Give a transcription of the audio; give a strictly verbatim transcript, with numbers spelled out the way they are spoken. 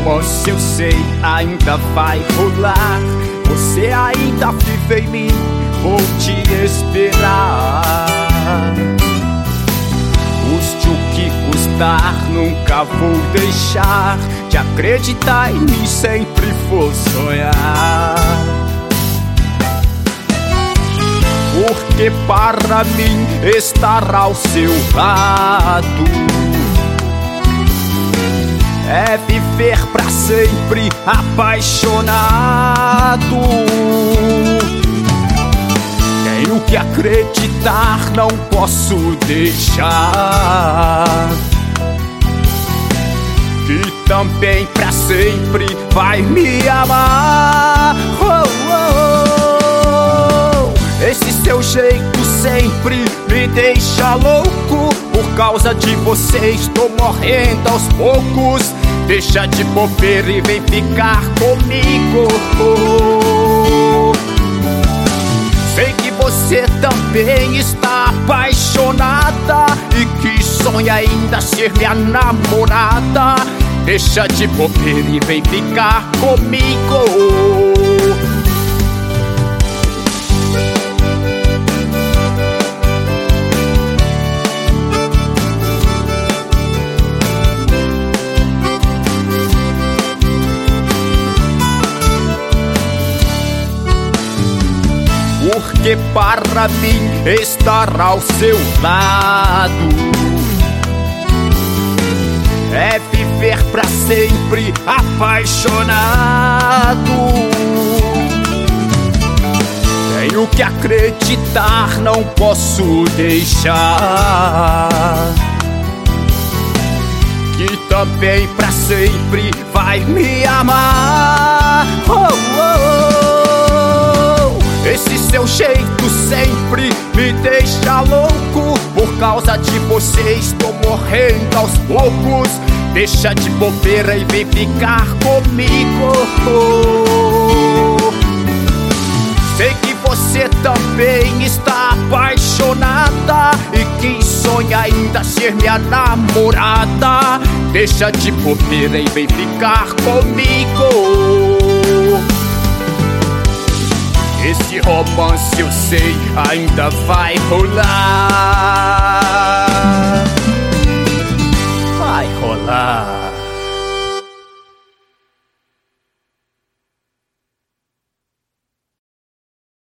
romance eu sei ainda vai rolar. Você ainda vive em mim, vou te esperar. Custe o que custar, nunca vou deixar de acreditar em mim, sempre vou sonhar. Porque para mim estar ao seu lado é viver pra sempre apaixonado. Tenho que acreditar, não posso deixar que também pra sempre vai me amar. Oh, oh, oh. Esse seu jeito sempre me deixa louco. Por causa de você estou morrendo aos poucos. Deixa de bobeira e vem ficar comigo. Sei que você também está apaixonada e que sonha ainda ser minha namorada. Deixa de bobeira e vem ficar comigo. Porque para mim estar ao seu lado é viver pra sempre apaixonado. Tenho que acreditar, não posso deixar que também pra sempre vai me amar. Oh, oh, oh. Esse seu jeito sempre me deixa louco. Por causa de você estou morrendo aos poucos. Deixa de bobeira e vem ficar comigo. Sei que você também está apaixonada e que sonha ainda ser minha namorada. Deixa de bobeira e vem ficar comigo. Esse romance eu sei ainda vai rolar. Vai rolar.